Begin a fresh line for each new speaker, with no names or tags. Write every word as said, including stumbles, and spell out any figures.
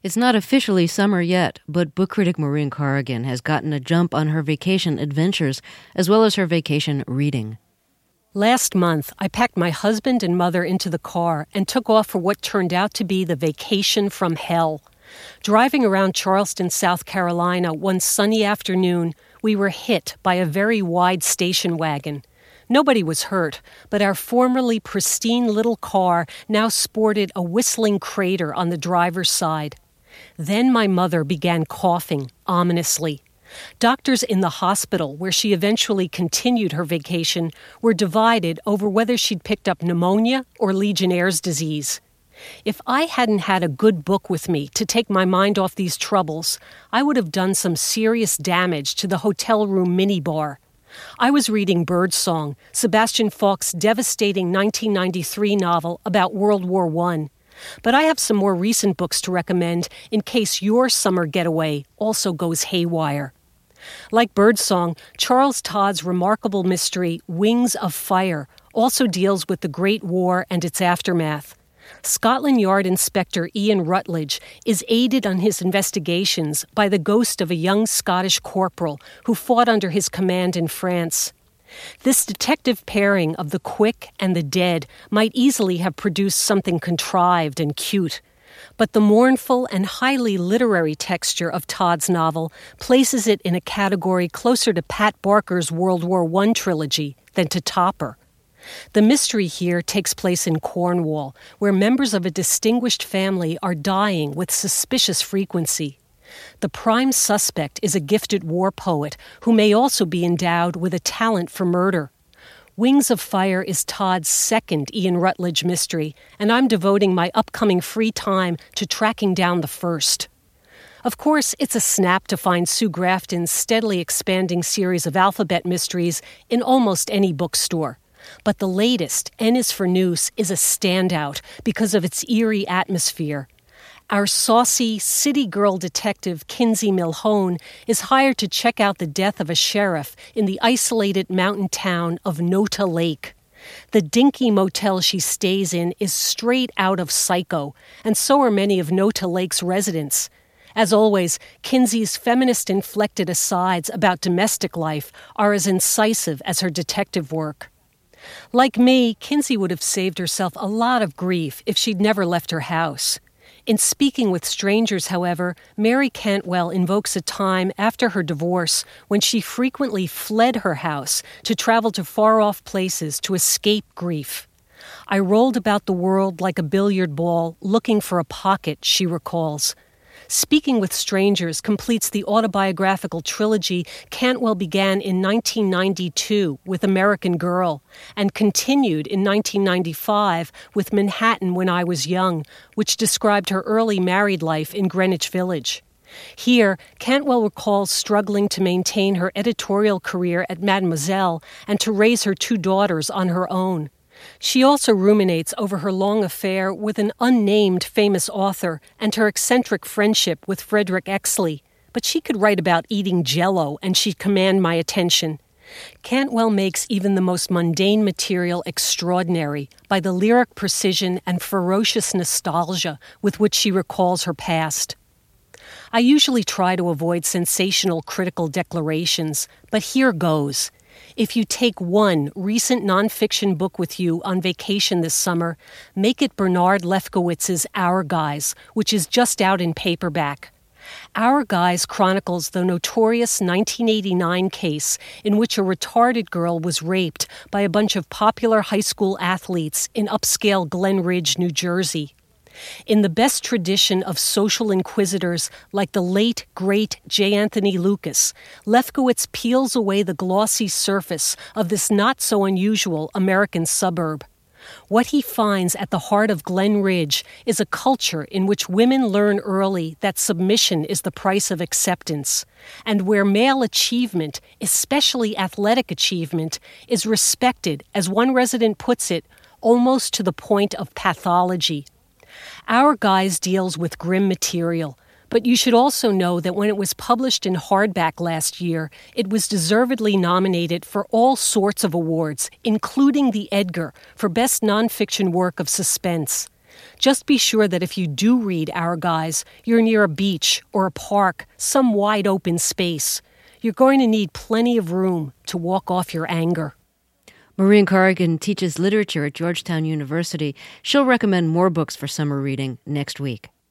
It's not officially summer yet, but book critic Maureen Corrigan has gotten a jump on her vacation adventures as well as her vacation reading.
Last month, I packed my husband and mother into the car and took off for what turned out to be the vacation from hell. Driving around Charleston, South Carolina, one sunny afternoon, we were hit by a very wide station wagon. Nobody was hurt, but our formerly pristine little car now sported a whistling crater on the driver's side. Then my mother began coughing ominously. Doctors in the hospital, where she eventually continued her vacation, were divided over whether she'd picked up pneumonia or Legionnaire's disease. If I hadn't had a good book with me to take my mind off these troubles, I would have done some serious damage to the hotel room minibar. I was reading Birdsong, Sebastian Faulk's devastating nineteen ninety-three novel about World War One. But I have some more recent books to recommend in case your summer getaway also goes haywire. Like Birdsong, Charles Todd's remarkable mystery, Wings of Fire, also deals with the Great War and its aftermath. Scotland Yard Inspector Ian Rutledge is aided on his investigations by the ghost of a young Scottish corporal who fought under his command in France. This detective pairing of the quick and the dead might easily have produced something contrived and cute. But the mournful and highly literary texture of Todd's novel places it in a category closer to Pat Barker's World War One trilogy than to Topper. The mystery here takes place in Cornwall, where members of a distinguished family are dying with suspicious frequency. The prime suspect is a gifted war poet who may also be endowed with a talent for murder. Wings of Fire is Todd's second Ian Rutledge mystery, and I'm devoting my upcoming free time to tracking down the first. Of course, it's a snap to find Sue Grafton's steadily expanding series of alphabet mysteries in almost any bookstore. But the latest, N is for Noose, is a standout because of its eerie atmosphere. Our saucy city girl detective Kinsey Milhone is hired to check out the death of a sheriff in the isolated mountain town of Nota Lake. The dinky motel she stays in is straight out of Psycho, and so are many of Nota Lake's residents. As always, Kinsey's feminist-inflected asides about domestic life are as incisive as her detective work. Like me, Kinsey would have saved herself a lot of grief if she'd never left her house. In Speaking with Strangers, however, Mary Cantwell invokes a time after her divorce when she frequently fled her house to travel to far-off places to escape grief. I rolled about the world like a billiard ball, looking for a pocket, she recalls. Speaking with Strangers completes the autobiographical trilogy Cantwell began in nineteen ninety-two with American Girl and continued in nineteen ninety-five with Manhattan When I Was Young, which described her early married life in Greenwich Village. Here, Cantwell recalls struggling to maintain her editorial career at Mademoiselle and to raise her two daughters on her own. She also ruminates over her long affair with an unnamed famous author and her eccentric friendship with Frederick Exley, but she could write about eating Jell-O and she'd command my attention. Cantwell makes even the most mundane material extraordinary by the lyric precision and ferocious nostalgia with which she recalls her past. I usually try to avoid sensational critical declarations, but here goes. If you take one recent nonfiction book with you on vacation this summer, make it Bernard Lefkowitz's Our Guys, which is just out in paperback. Our Guys chronicles the notorious nineteen eighty-nine case in which a retarded girl was raped by a bunch of popular high school athletes in upscale Glen Ridge, New Jersey. In the best tradition of social inquisitors like the late, great J. Anthony Lucas, Lefkowitz peels away the glossy surface of this not-so-unusual American suburb. What he finds at the heart of Glen Ridge is a culture in which women learn early that submission is the price of acceptance, and where male achievement, especially athletic achievement, is respected, as one resident puts it, almost to the point of pathology. Our Guys deals with grim material, but you should also know that when it was published in hardback last year, it was deservedly nominated for all sorts of awards, including the Edgar for Best Nonfiction Work of Suspense. Just be sure that if you do read Our Guys, you're near a beach or a park, some wide open space. You're going to need plenty of room to walk off your anger.
Maureen Corrigan teaches literature at Georgetown University. She'll recommend more books for summer reading next week.